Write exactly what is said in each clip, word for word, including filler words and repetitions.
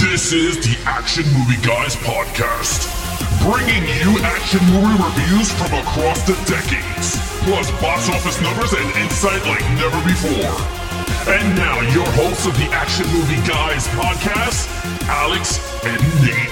This is the Action Movie Guys podcast, bringing you action movie reviews from across the decades, plus box office numbers and insight like never before. And now, your hosts of the Action Movie Guys podcast, Alex and Nate.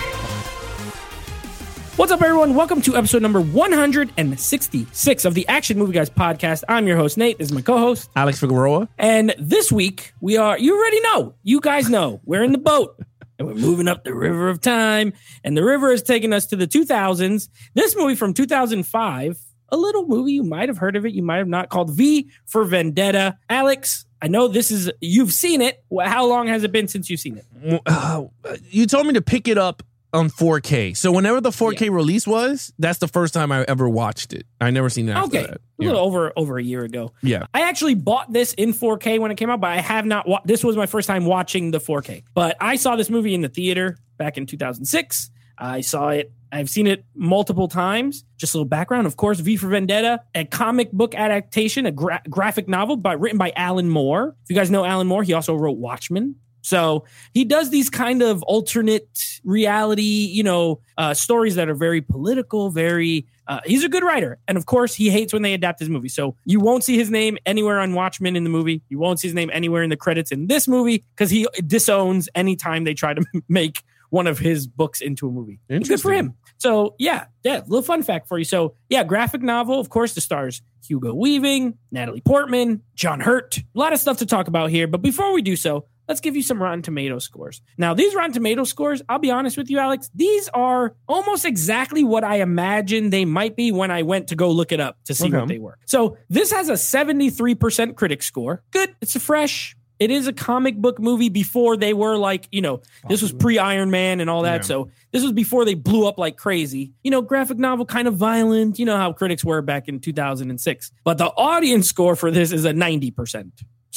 What's up, everyone? Welcome to episode number one hundred sixty-six of the Action Movie Guys podcast. I'm your host, Nate. This is my co-host, Alex Figueroa. And this week, we are, you already know, you guys know, we're in the boat. And we're moving up the river of time. And the river is taking us to the two thousands. This movie from two thousand five, a little movie, you might have heard of it, you might have not, called V for Vendetta. Alex, I know this is, you've seen it. How long has it been since you've seen it? Uh, you told me to pick it up on four K. So whenever the four K yeah. release was, that's the first time I ever watched it. I never seen it after okay. that. A little over over a year ago. Yeah. I actually bought this in four K when it came out, but I have not wa- this was my first time watching the four K. But I saw this movie in the theater back in two thousand six. I saw it. I've seen it multiple times. Just a little background. Of course, V for Vendetta, a comic book adaptation, a gra- graphic novel by written by Alan Moore. If you guys know Alan Moore, he also wrote Watchmen. So he does these kind of alternate reality, you know, uh, stories that are very political, very, uh, he's a good writer. And of course, he hates when they adapt his movie. So you won't see his name anywhere on Watchmen in the movie. You won't see his name anywhere in the credits in this movie because he disowns anytime they try to make one of his books into a movie. Good for him. So yeah, yeah, little fun fact for you. So yeah, graphic novel, of course, the stars Hugo Weaving, Natalie Portman, John Hurt. A lot of stuff to talk about here. But before we do so, let's give you some Rotten Tomatoes scores. Now, these Rotten Tomatoes scores, I'll be honest with you, Alex, these are almost exactly what I imagined they might be when I went to go look it up to see okay. what they were. So this has a seventy-three percent critic score. Good. It's a fresh. It is a comic book movie before they were like, you know, this was pre-Iron Man and all that. Yeah. So this was before they blew up like crazy. You know, graphic novel, kind of violent. You know how critics were back in two thousand six. But the audience score for this is a ninety percent.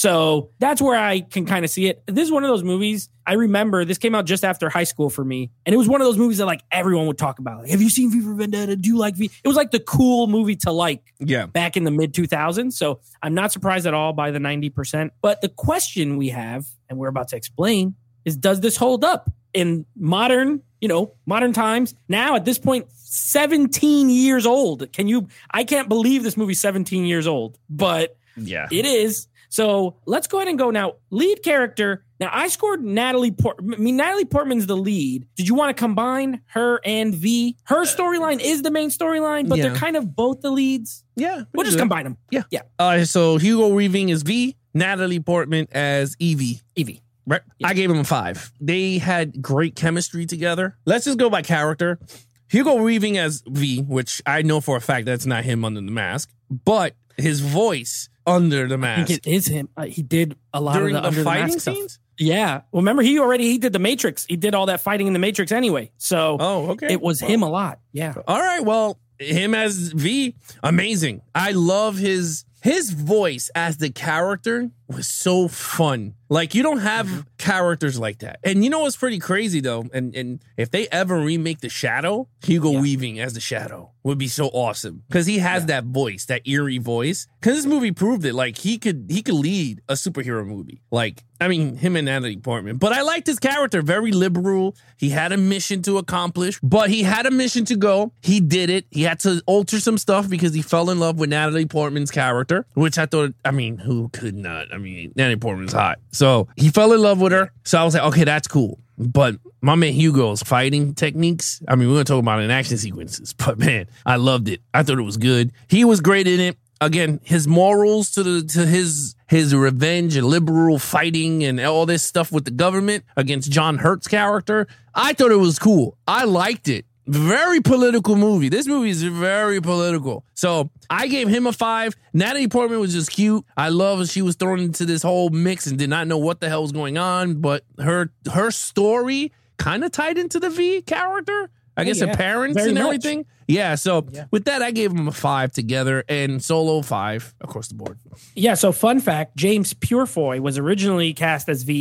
So that's where I can kind of see it. This is one of those movies I remember. This came out just after high school for me. And it was one of those movies that like everyone would talk about. Like, have you seen V for Vendetta? Do you like V? It was like the cool movie to like yeah. back in the mid two thousands. So I'm not surprised at all by the ninety percent. But the question we have, and we're about to explain, is does this hold up in modern, you know, modern times? Now at this point, seventeen years old. Can you, I can't believe this movie's seventeen years old, but yeah, it is. So let's go ahead and go now. Lead character. Now I scored Natalie Portman. I mean, Natalie Portman's the lead. Did you want to combine her and V? Her storyline is the main storyline, but yeah. they're kind of both the leads. Yeah. We'll just good. combine them. Yeah. Yeah. Uh, so Hugo Weaving is V, Natalie Portman as Evie. Evie. Right. Yeah. I gave them a five. They had great chemistry together. Let's just go by character. Hugo Weaving as V, which I know for a fact that's not him under the mask, but his voice under the mask. I think it is him. Uh, he did a lot During of the, the under fighting the mask scenes? stuff. Yeah. Well, remember, he already, he did the Matrix. He did all that fighting in the Matrix anyway. So oh, okay. it was well, him a lot. Yeah. All right. Well, him as V, amazing. I love his his voice as the character was so fun. Like, you don't have mm-hmm. characters like that. And you know what's pretty crazy, though? And and if they ever remake The Shadow, Hugo yeah. Weaving as The Shadow would be so awesome. Because he has yeah. that voice, that eerie voice. Because this movie proved it. Like, he could he could lead a superhero movie. Like, I mean, him and Natalie Portman. But I liked his character. Very liberal. He had a mission to accomplish. But he had a mission to go. He did it. He had to alter some stuff because he fell in love with Natalie Portman's character. Which I thought, I mean, who could not? I mean, Natalie Portman's hot. So he fell in love with her. So I was like, okay, that's cool. But my man Hugo's fighting techniques, I mean, we're going to talk about it in action sequences. But man, I loved it. I thought it was good. He was great in it. Again, his morals to the to his his revenge and liberal fighting and all this stuff with the government against John Hurt's character. I thought it was cool. I liked it. Very political movie. This movie is very political. So I gave him a five. Natalie Portman was just cute. I love she was thrown into this whole mix and did not know what the hell was going on. But her her story kind of tied into the V character. I guess yeah, her parents very and much. everything. Yeah, so yeah. with that, I gave him a five together and Solo five across the board. Yeah, so fun fact, James Purefoy was originally cast as V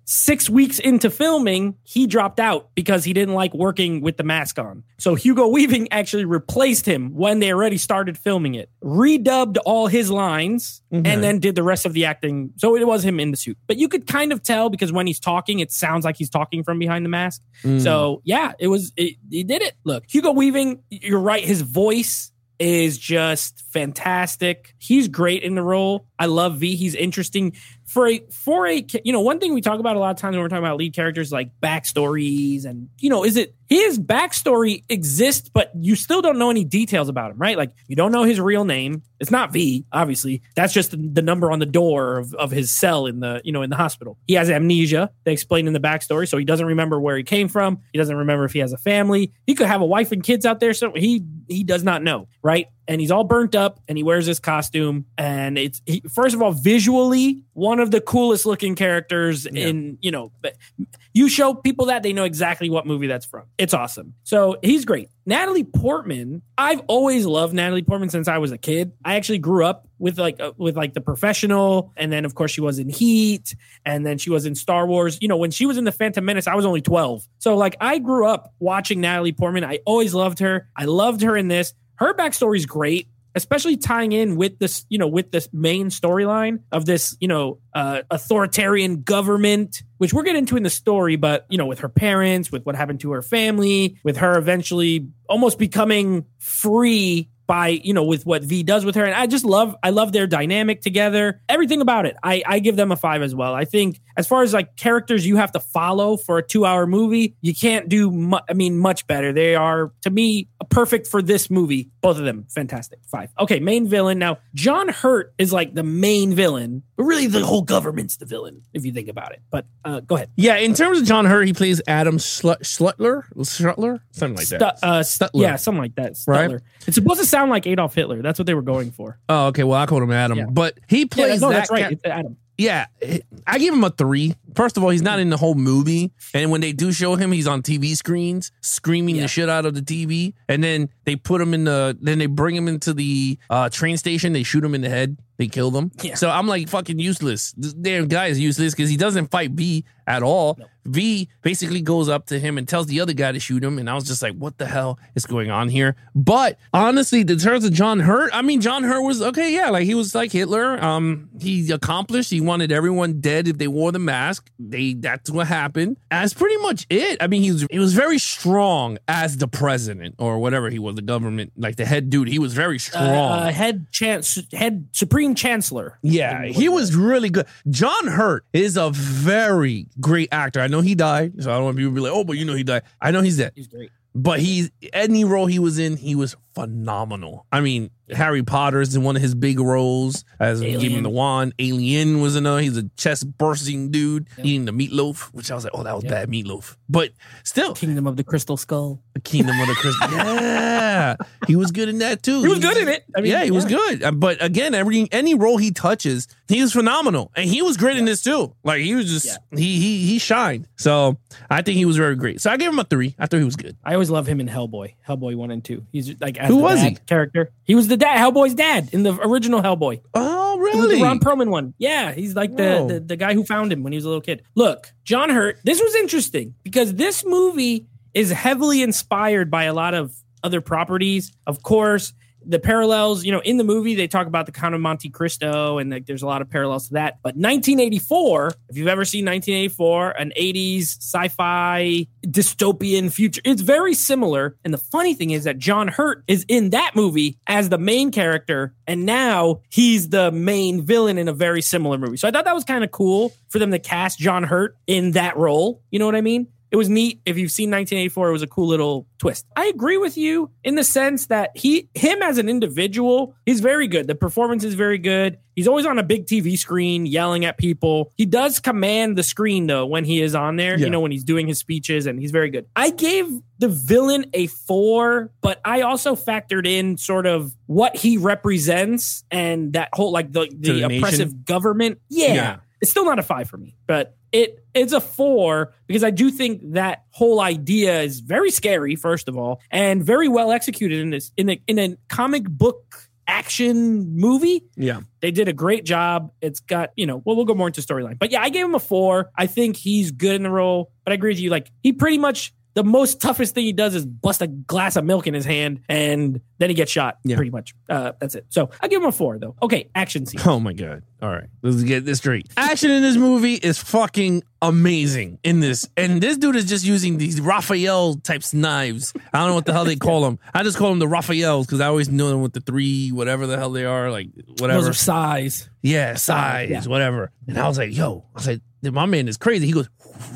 Six weeks into filming, he dropped out because he didn't like working with the mask on. So Hugo Weaving actually replaced him when they already started filming it, redubbed all his lines, mm-hmm. and then did the rest of the acting. So it was him in the suit. But you could kind of tell because when he's talking, it sounds like he's talking from behind the mask. Mm. So yeah, it was, it, he did it. Look, Hugo Weaving, you're right. His voice is just fantastic. He's great in the role. I love V. He's interesting. For a, for a, you know, one thing we talk about a lot of times when we're talking about lead characters, like backstories and, you know, is it his backstory exists, but you still don't know any details about him, right? Like you don't know his real name. It's not V, obviously. That's just the, the number on the door of, of his cell in the, you know, in the hospital. He has amnesia. They explain in the backstory. So he doesn't remember where he came from. He doesn't remember if he has a family. He could have a wife and kids out there. So he, he does not know, right? And he's all burnt up and he wears this costume. And it's, he, first of all, visually, one of the coolest looking characters yeah. in, you know, you show people that they know exactly what movie that's from. It's awesome. So he's great. Natalie Portman, I've always loved Natalie Portman since I was a kid. I actually grew up with like uh, with like The Professional, and then of course she was in Heat, and then she was in Star Wars. You know, when she was in The Phantom Menace, I was only twelve. So like I grew up watching Natalie Portman. I always loved her. I loved her in this. Her backstory is great, especially tying in with this, you know, with this main storyline of this, you know, uh, authoritarian government, which we'll get into in the story, but, you know, with her parents, with what happened to her family, with her eventually almost becoming free by, you know, with what V does with her. And I just love, I love their dynamic together. Everything about it. I, I give them a five as well. I think as far as like characters you have to follow for a two hour movie, you can't do, mu- I mean, much better. They are, to me, perfect for this movie. Both of them. Fantastic. Five. Okay. Main villain. Now, John Hurt is like the main villain, but really the whole government's the villain, if you think about it. But uh, go ahead. Yeah. In terms of John Hurt, he plays Adam Slut- Schlutler, Schlutler, something like that. Stu- uh, Stutler. Yeah. Something like that. Stutler. Right? It's supposed to sound like Adolf Hitler. That's what they were going for. Oh, okay. Well, I called him Adam, yeah. but he plays yeah, no, that. That's right. Ca- it's Adam. Yeah, I give him a three. First of all, he's not in the whole movie. And when they do show him, he's on T V screens screaming yeah. the shit out of the T V. And then they put him in the, then they bring him into the uh, train station. They shoot him in the head. They killed him. Yeah. So I'm like fucking useless. This damn guy is useless because he doesn't fight V at all. No. V basically goes up to him and tells the other guy to shoot him. And I was just like, what the hell is going on here? But honestly, in terms of John Hurt, I mean, John Hurt was okay. Yeah, like he was like Hitler. Um, he accomplished. He wanted everyone dead if they wore the mask. They that's what happened. That's pretty much it. I mean, he was he was very strong as the president or whatever he was, the government, like the head dude. He was very strong. Uh, head chance, head supreme chancellor. Yeah, he was really good. John Hurt is a very great actor. I know he died, so I don't want people to be like, oh, but you know he died. I know he's dead. He's great. But he's any role he was in, he was phenomenal. I mean, Harry Potter is in one of his big roles as he gave him the wand. Alien was another. He's a chest bursting dude yep. eating the meatloaf, which I was like, oh, that was yep. bad meatloaf. But still, Kingdom of the Crystal Skull. The Kingdom of the Crystal. Yeah, he was good in that too. He was good in it. I mean, yeah, he yeah. was good. But again, every any role he touches, he was phenomenal, and he was great yeah. in this too. Like he was just yeah. he he he shined. So I think he was very great. So I gave him a three. I thought he was good. I always love him in Hellboy. Hellboy one and two. He's like as who the was dad he? Character. He was the dad. Hellboy's dad in the original Hellboy. Oh, really? The Ron Perlman one. Yeah, he's like the, the the guy who found him when he was a little kid. Look, John Hurt. This was interesting because this movie is heavily inspired by a lot of other properties. Of course, the parallels, you know, in the movie, they talk about the Count of Monte Cristo, and like, there's a lot of parallels to that. But nineteen eighty-four, if you've ever seen nineteen eighty-four, an eighties sci-fi dystopian future, it's very similar. And the funny thing is that John Hurt is in that movie as the main character, and now he's the main villain in a very similar movie. So I thought that was kind of cool for them to cast John Hurt in that role. You know what I mean? It was neat. If you've seen nineteen eighty-four, it was a cool little twist. I agree with you in the sense that he, him as an individual, he's very good. The performance is very good. He's always on a big T V screen yelling at people. He does command the screen, though, when he is on there, yeah. you know, when he's doing his speeches, and he's very good. I gave the villain a four, but I also factored in sort of what he represents and that whole, like, the, the, the oppressive nation. Government. Yeah. yeah. It's still not a five for me, but it it's a four because I do think that whole idea is very scary, first of all, and very well executed in this in a in a comic book action movie. Yeah. They did a great job. It's got, you know, well, we'll go more into storyline. But yeah, I gave him a four. I think he's good in the role. But I agree with you. Like, he pretty much, the most toughest thing he does is bust a glass of milk in his hand, and then he gets shot, yeah. pretty much. Uh, that's it. So I give him a four, though. Okay, action scene. Oh, my God. All right. Let's get this straight. Action in this movie is fucking amazing in this. And this dude is just using these Raphael types knives. I don't know what the hell they call them. I just call them the Raphaels because I always know them with the three, whatever the hell they are, like whatever. Those are size. Yeah, size, yeah. whatever. And I was like, yo, I was like, my man is crazy. He goes,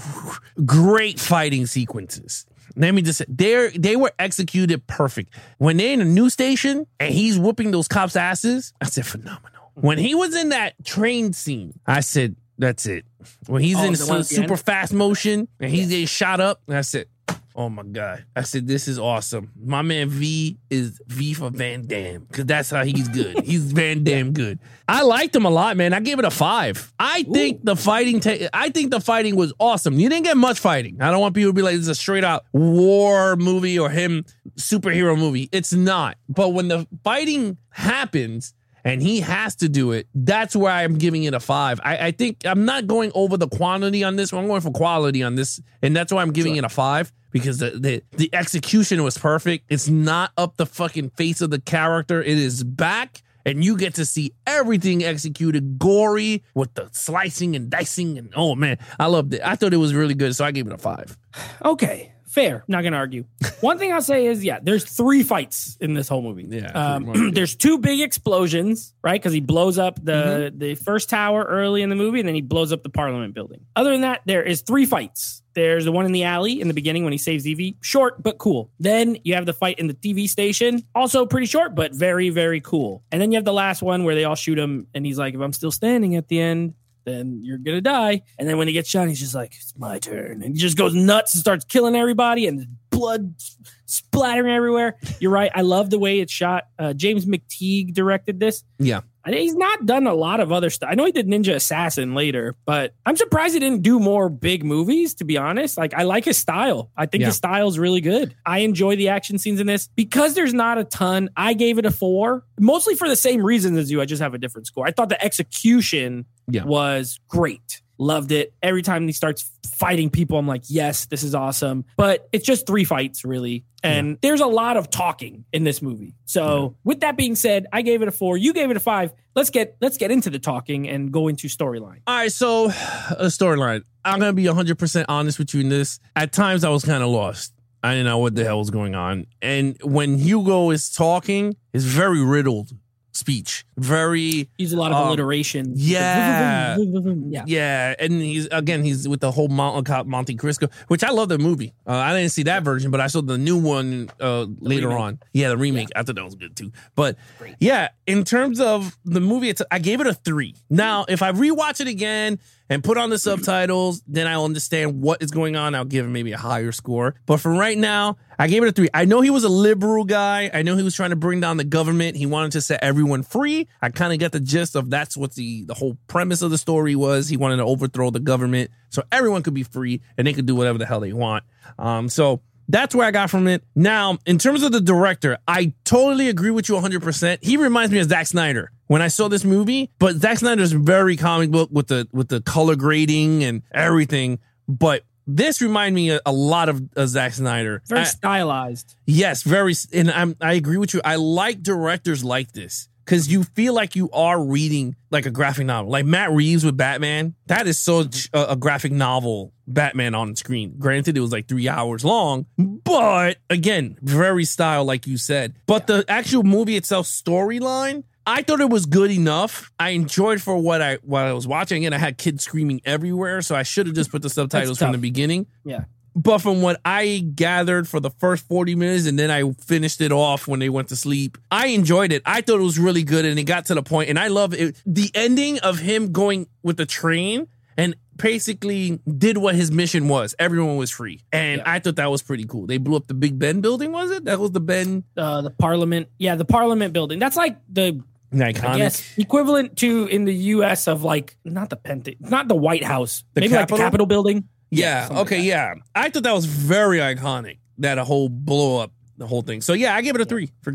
great fighting sequences. Let me just say, they they were executed perfect. When they're in a news station and he's whooping those cops' asses, I said, phenomenal. When he was in that train scene, I said, that's it. When he's oh, in su- super end? fast motion and he's getting shot up, I said, oh my God. I said, this is awesome. My man V is V for Van Damme because that's how he's good. He's Van Damme good. I liked him a lot, man. I gave it a five. I Ooh. think the fighting, ta- I think the fighting was awesome. You didn't get much fighting. I don't want people to be like, this is a straight out war movie or him superhero movie. It's not. But when the fighting happens, and he has to do it, that's where I'm giving it a five. I, I think I'm not going over the quantity on this one. I'm going for quality on this. And that's why I'm giving sure. it a five, because the, the, the execution was perfect. It's not up the fucking face of the character. It is back, and you get to see everything executed gory with the slicing and dicing. And oh, man, I loved it. I thought it was really good, so I gave it a five. Okay. Fair. Not going to argue. One thing I'll say is, yeah, there's three fights in this whole movie. Yeah. Um, there's two big explosions, right? Because he blows up the, mm-hmm. the first tower early in the movie, and then he blows up the Parliament building. Other than that, there is three fights. There's the one in the alley in the beginning when he saves Evie. Short, but cool. Then you have the fight in the T V station. Also pretty short, but very, very cool. And then you have the last one where they all shoot him, and he's like, if I'm still standing at the end, then you're gonna die. And then when he gets shot, he's just like, it's my turn. And he just goes nuts and starts killing everybody, and blood splattering everywhere. You're right. I love the way it's shot. Uh, James McTeague directed this. Yeah. I he's not done a lot of other stuff. I know he did Ninja Assassin later, but I'm surprised he didn't do more big movies, to be honest. Like, I like his style. I think yeah. his style is really good. I enjoy the action scenes in this. Because there's not a ton, I gave it a four, mostly for the same reasons as you. I just have a different score. I thought the execution yeah. was great. Loved it. Every time he starts fighting people, I'm like, yes, this is awesome. But it's just three fights, really. And yeah. there's a lot of talking in this movie. So yeah. with that being said, I gave it a four. You gave it a five. Let's get let's get into the talking and go into storyline. All right, so a storyline. I'm going to be one hundred percent honest with you in this. At times, I was kind of lost. I didn't know what the hell was going on. And when Hugo is talking, it's very riddled speech. Very use a lot of um, alliteration. Yeah. yeah. Yeah. And he's again, he's with the whole Mount, Monte Cristo, which I love the movie. Uh, I didn't see that version, but I saw the new one uh, later remake. on. Yeah, the remake. Yeah. I thought that was good too. But Great. yeah, in terms of the movie, it's, I gave it a three. Now, if I rewatch it again and put on the subtitles, then I'll understand what is going on. I'll give him maybe a higher score. But for right now, I gave it a three. I know he was a liberal guy. I know he was trying to bring down the government. He wanted to set everyone free. I kind of get the gist of that's what the, the whole premise of the story was. He wanted to overthrow the government so everyone could be free and they could do whatever the hell they want. Um, so that's where I got from it. Now, in terms of the director, I totally agree with you one hundred percent. He reminds me of Zack Snyder when I saw this movie, but Zack Snyder's very comic book with the with the color grading and everything. But this reminded me a, a lot of uh, Zack Snyder. Very I, stylized. Yes, very. And I'm, I agree with you. I like directors like this because you feel like you are reading like a graphic novel. Like Matt Reeves with Batman. That is such a, a graphic novel Batman on screen. Granted, it was like three hours long, but again, very style, like you said. But yeah. the actual movie itself, storyline, I thought it was good enough. I enjoyed for what I what I was watching, and I had kids screaming everywhere, so I should have just put the subtitles from the beginning. Yeah. But from what I gathered for the first forty minutes, and then I finished it off when they went to sleep, I enjoyed it. I thought it was really good, and it got to the point, and I love it. The ending of him going with the train and basically did what his mission was. Everyone was free. And yeah. I thought that was pretty cool. They blew up the Big Ben building, was it? That was the Ben? Uh, the Parliament. Yeah, the Parliament building. That's like the... Iconic. I guess equivalent to in the U S of like, not the Pentagon, not the White House, the maybe Capitol? like the Capitol building. Yeah. yeah okay. Like yeah. I thought that was very iconic. That a whole blow up, the whole thing. So yeah, I gave it a three for good.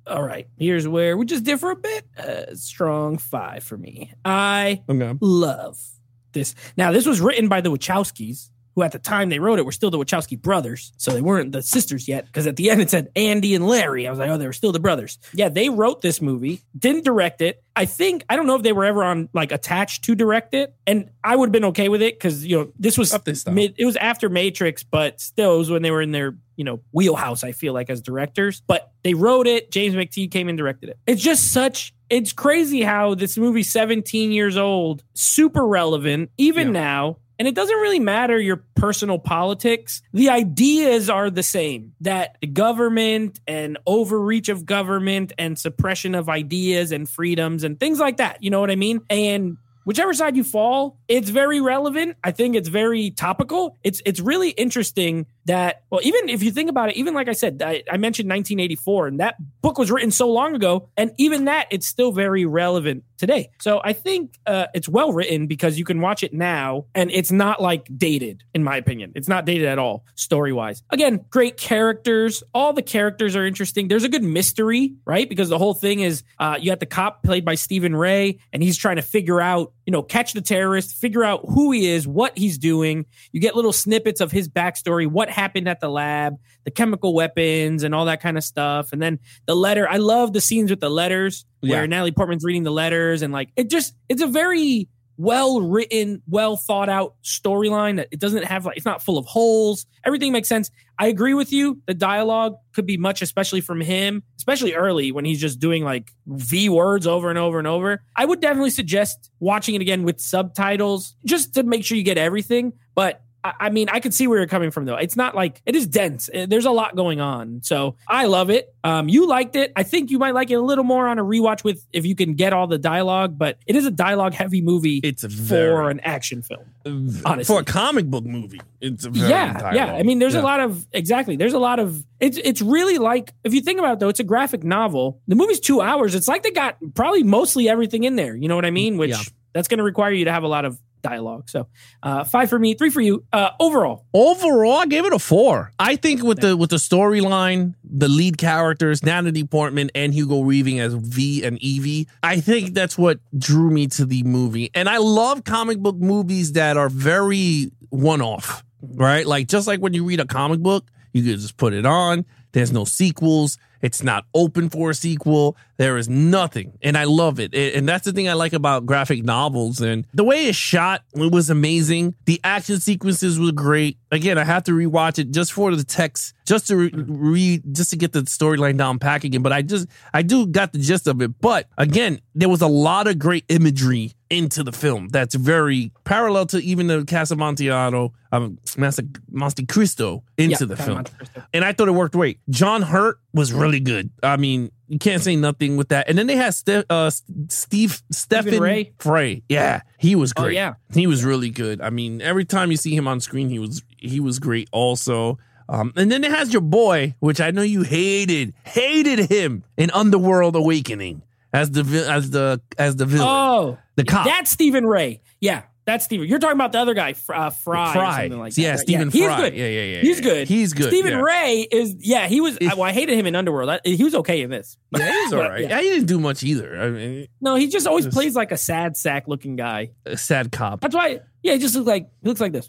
all right, here's where we just differ a bit. Uh, strong five for me. I Okay. love this. Now, this was written by the Wachowskis, who at the time they wrote it were still the Wachowski brothers. So they weren't the sisters yet, because at the end it said Andy and Larry. I was like, oh, they were still the brothers. Yeah, they wrote this movie, didn't direct it. I think, I don't know if they were ever on, like, attached to direct it. And I would have been okay with it, because, you know, this was, mid, it was after Matrix, but still, it was when they were in their, you know, wheelhouse, I feel like, as directors. But they wrote it. James McTee came and directed it. It's just such, it's crazy how this movie's seventeen years old, super relevant, even yeah. now. And it doesn't really matter your personal politics. The ideas are the same, that the government and overreach of government and suppression of ideas and freedoms and things like that. You know what I mean? And whichever side you fall, it's very relevant. I think it's very topical. It's it's really interesting that, well, even if you think about it, even like I said, I, I mentioned nineteen eighty-four, and that book was written so long ago, and even that, it's still very relevant today. So I think uh, it's well written because you can watch it now, and it's not like dated, in my opinion. It's not dated at all, story-wise. Again, great characters. All the characters are interesting. There's a good mystery, right? Because the whole thing is uh, you got the cop played by Stephen Ray, and he's trying to figure out, you know, catch the terrorist, figure out who he is, what he's doing. You get little snippets of his backstory, what happened at the lab, the chemical weapons and all that kind of stuff. And then the letter. I love the scenes with the letters where yeah. Natalie Portman's reading the letters, and like, it just, it's a very well written, well thought out storyline that it doesn't have, like, it's not full of holes. Everything makes sense. I agree with you. The dialogue could be much, especially from him, especially early when he's just doing like V words over and over and over. I would definitely suggest watching it again with subtitles just to make sure you get everything. But I mean, I could see where you're coming from, though. It's not like, it is dense. There's a lot going on. So I love it. Um, you liked it. I think you might like it a little more on a rewatch with, if you can get all the dialogue, but it is a dialogue heavy movie. It's a very, for an action film. Honestly. For a comic book movie. It's a very yeah, dialogue. yeah. I mean, there's yeah. a lot of, exactly. There's a lot of, it's, it's really like, if you think about it, though, it's a graphic novel. The movie's two hours. It's like they got probably mostly everything in there. You know what I mean? Which yeah. that's going to require you to have a lot of dialogue. So uh five for me, three for you. Uh overall. Overall, I gave it a four. I think with the with the storyline, the lead characters, Natalie Portman and Hugo Weaving as V and Evie, I think that's what drew me to the movie. And I love comic book movies that are very one-off, right? Like, just like when you read a comic book, you can just put it on. There's no sequels. It's not open for a sequel. There is nothing. And I love it. And that's the thing I like about graphic novels. And the way it's shot, it was amazing. The action sequences were great. Again, I have to rewatch it just for the text, just to read, just to get the storyline down pack again. But I just, I do got the gist of it. But again, there was a lot of great imagery into the film that's very parallel to even the Casa Amontillado, um, Master, Monte Cristo into yeah, the film. And I thought it worked great. John Hurt was really good. I mean, you can't say nothing with that. And then they had Ste- uh, Steve Stephen Ray. Frey. Yeah, he was great. Oh, yeah. He was really good. I mean, every time you see him on screen, he was he was great also. Um, and then it has your boy, which I know you hated, hated him in Underworld Awakening as the as the as the villain. Oh, the cop. That's Stephen Ray. Yeah. That's Stephen. You're talking about the other guy, uh, Fry, Fry. or something like that. Yeah, right? Stephen yeah, Fry. He's good. Yeah, yeah, yeah. He's yeah. good. He's good. Stephen yeah. Ray is, yeah, he was, well, I hated him in Underworld. I, he was okay in this. Yeah, he was all right. Yeah. yeah, he didn't do much either. I mean, no, he just always just, plays like a sad sack looking guy. A sad cop. That's why, yeah, he just looks like, he looks like this.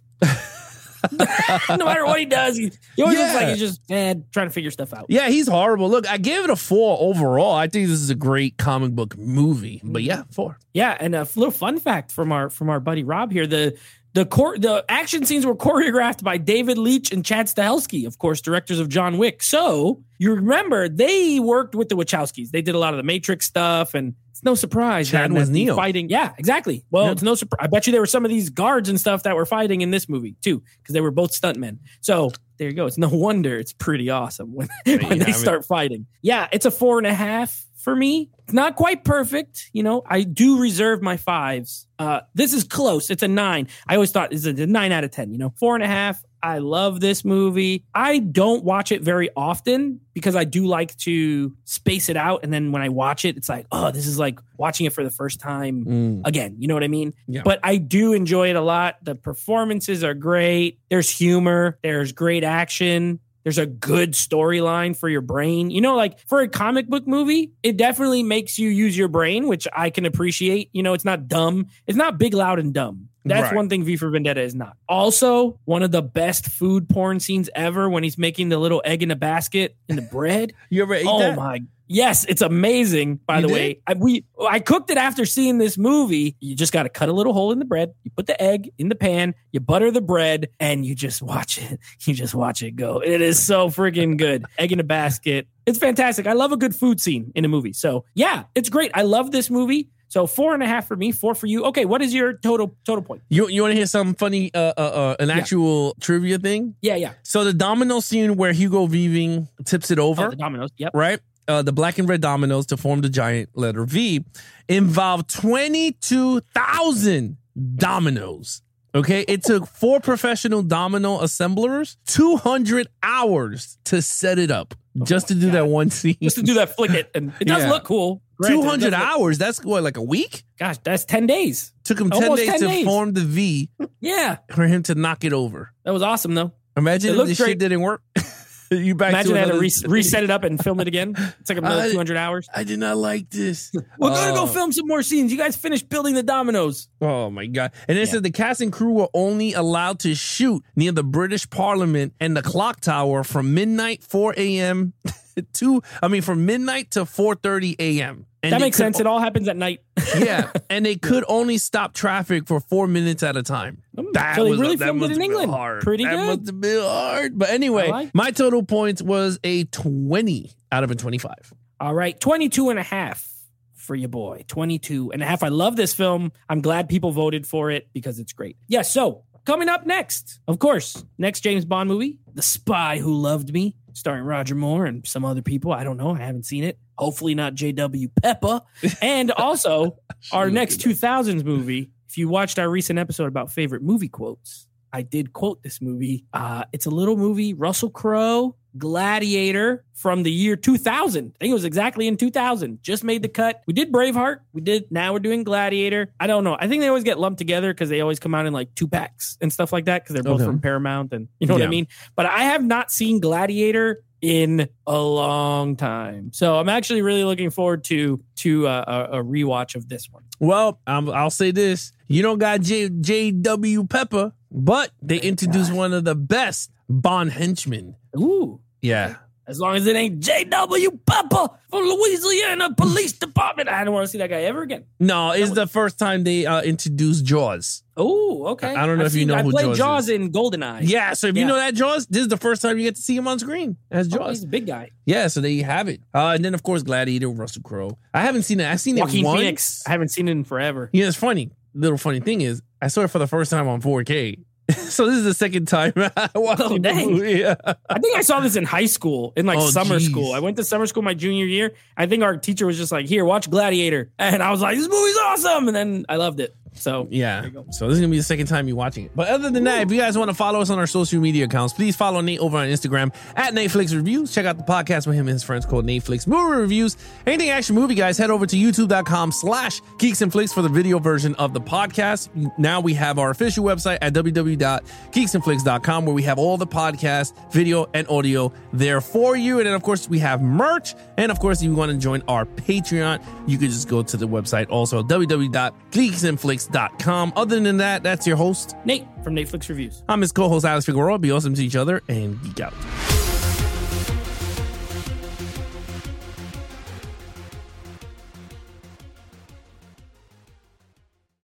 No matter what he does, he, he always yeah. looks like he's just sad, trying to figure stuff out. Yeah, he's horrible. Look, I gave it a four overall. I think this is a great comic book movie. But yeah, four. Yeah, and a little fun fact from our from our buddy Rob here: the the cor- the action scenes were choreographed by David Leitch and Chad Stahelski, of course, directors of John Wick. So you remember they worked with the Wachowskis. They did a lot of the Matrix stuff, and it's no surprise Chad that was Neo fighting. Yeah, exactly. Well, yeah. it's no surprise. I bet you there were some of these guards and stuff that were fighting in this movie too, because they were both stuntmen. So there you go. It's no wonder it's pretty awesome when, when they start fighting. Yeah, it's a four and a half for me. It's not quite perfect. You know, I do reserve my fives. Uh, this is close. It's a nine. I always thought it's a nine out of ten, you know, four and a half. I love this movie. I don't watch it very often because I do like to space it out. And then when I watch it, it's like, oh, this is like watching it for the first time mm. again. You know what I mean? Yeah. But I do enjoy it a lot. The performances are great. There's humor. There's great action. There's a good storyline for your brain. You know, like for a comic book movie, it definitely makes you use your brain, which I can appreciate. You know, it's not dumb. It's not big, loud, and dumb. That's Right. one thing V for Vendetta is not. Also, one of the best food porn scenes ever when he's making the little egg in a basket in the bread. You ever ate Oh that? my. Yes, it's amazing, by You the did? way. I, we I cooked it after seeing this movie. You just got to cut a little hole in the bread. You put the egg in the pan, you butter the bread, and you just watch it. You just watch it go. It is so freaking good. Egg in a basket. It's fantastic. I love a good food scene in a movie. So, yeah, it's great. I love this movie. So four and a half for me, four for you. Okay, what is your total total point? You you want to hear something funny? Uh, uh, uh, an actual trivia thing. Yeah, yeah. So the domino scene where Hugo Weaving tips it over, Oh, the dominoes. Yep. right? Uh, the black and red dominoes to form the giant letter V involved twenty-two thousand dominoes. Okay, it took four professional domino assemblers two hundred hours to set it up just to do that one scene. Just to do that, flick it, and it does Yeah. look cool. Granted, two it hundred does look- hours. That's what, like a week? Gosh, that's ten days. Took him ten Almost days ten to days. form the V Yeah, for him to knock it over. that was awesome, though. Imagine It if looked this great. shit didn't work. You back Imagine to I had to another- re- reset it up and film it again. It took another I- two hundred hours. I did not like this. We're going to Oh. go film some more scenes. You guys finished building the dominoes. Oh my god! And it Yeah. said the cast and crew were only allowed to shoot near the British Parliament and the clock tower from midnight four a.m. to I mean from midnight to four thirty a.m. And That they makes could sense. It all happens at night. Yeah, and they could only stop traffic for four minutes at a time. That So they was really that filmed it must in have been England. hard. Pretty that good. must have been hard. But anyway, I like- my total points was a twenty out of a twenty-five. All right, twenty-two and a half for your boy. twenty-two and a half. I love this film. I'm glad people voted for it because it's great. Yeah, so coming up next, of course, next James Bond movie, The Spy Who Loved Me, starring Roger Moore and some other people. I don't know. I haven't seen it. Hopefully not J W Peppa. And also our next two thousands movie. If you watched our recent episode about favorite movie quotes, I did quote this movie. Uh, it's a little movie, Russell Crowe, Gladiator from the year two thousand. I think it was exactly in two thousand. Just made the cut. We did Braveheart. We did. Now we're doing Gladiator. I don't know. I think they always get lumped together because they always come out in like two packs and stuff like that because they're both Okay. from Paramount and you know what Yeah. I mean? But I have not seen Gladiator in a long time. So I'm actually really looking forward to to uh, a, a rewatch of this one. Well, um, I'll say this: you don't got J J W Pepper, but they introduced one of the best Bond henchmen. Ooh. Yeah. As long as it ain't J W Pepper from Louisiana Police Department. I don't want to see that guy ever again. No, it's the first time they uh, introduced Jaws. Oh, okay. I don't know I've if you seen- know I who played Jaws Jaws is. in GoldenEye. Yeah, so if you Yeah. know that Jaws, this is the first time you get to see him on screen as Oh, Jaws. he's a big guy. Yeah, so there you have it. Uh, and then of course Gladiator, Russell Crowe. I haven't seen it. I've seen Joaquin it once. Phoenix. I haven't seen it in forever. You know, it's funny. Little funny thing is, I saw it for the first time on four K. So this is the second time I watched Oh, the dang. movie. Yeah. I think I saw this in high school, in like Oh, summer geez. school. I went to summer school my junior year. I think our teacher was just like, here, watch Gladiator. And I was like, this movie's awesome. And then I loved it. So Yeah. There you go. So this is gonna be the second time you're watching it. But other than that, if you guys want to follow us on our social media accounts, please follow Nate over on Instagram at Netflix Reviews. Check out the podcast with him and his friends called Netflix Movie Reviews. Anything action movie, guys, head over to youtube.com slash Geeks and Flicks for the video version of the podcast. Now we have our official website at w w w dot geeks and flicks dot com where we have all the podcast, video, and audio there for you. And then of course we have merch. And of course, if you want to join our Patreon, you can just go to the website also w w w dot geeks and flicks dot com. Other than that, that's your host. Nate from Netflix Reviews. I'm his co-host Alex Figueroa. Be awesome to each other and geek out.